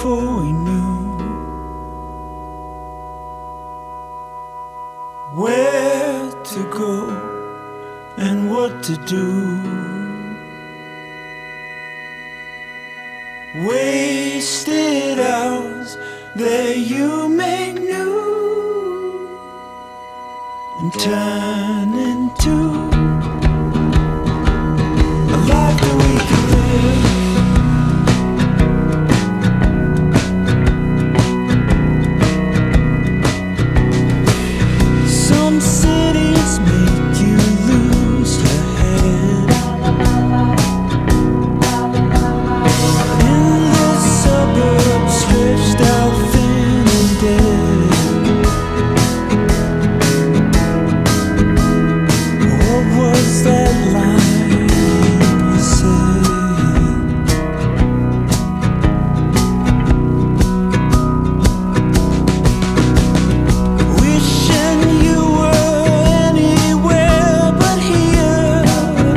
before we knew where to go and what to do. Wasted hours that you make new and turn into a life that we can live. Some cities make you lose your head. In the suburbs, stretched out thin and dead. What was that line you said? Wishing you were anywhere but here.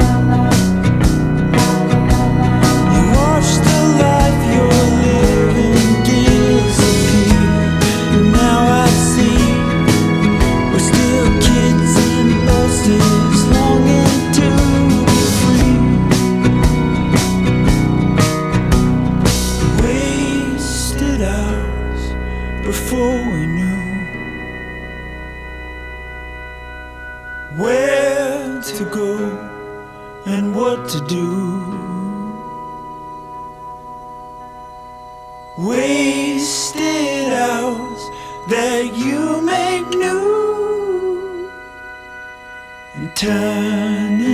You watch the life you're living disappear. Now I see we're still kids in buses longing to be free. Wasted hours before we knew where to go and what to do. Wasted hours that you make new and turn